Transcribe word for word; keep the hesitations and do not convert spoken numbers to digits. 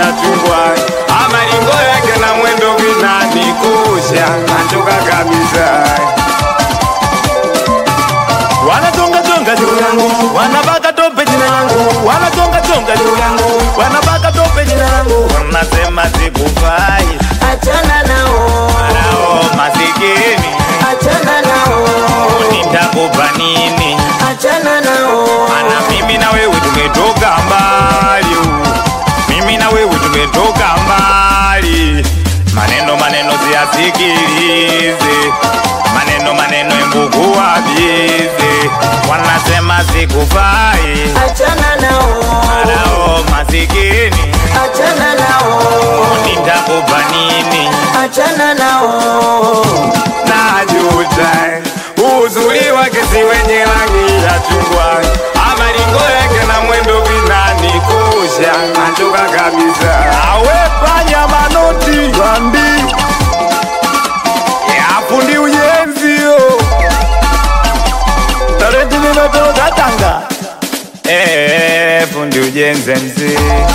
ya chungwa. Amaringo yake na mwendo vinanikusha, nachoka kabisa. Wanatonga tonga juu yangu, wanabaka tope jina langu. Wanatonga tonga juu yangu, wanabaka tope jina langu. Wanasema sikufai, achana nao. Marao masikini, achana nao. nitakupa nini? Achana nao. Ana mimi na wewe tumetoka mbali, mimi na wewe tumetoka mbali. Maneno maneno siyasikilize, maneno maneno embuku wabize. Wanasema sikufai, achana nao. Marao masikini, achana nao. nitakupa nini? Achana nao. Najuta uzuri wake si wenye rangi ya chungwa. Amaringo yake na mwendo vinanikusha, nachoka kabisa. Awe panya manoti Bambi ya fundi ujenzi yo Tareti nimetoka Tanga, eh fundi ujenzi mzee.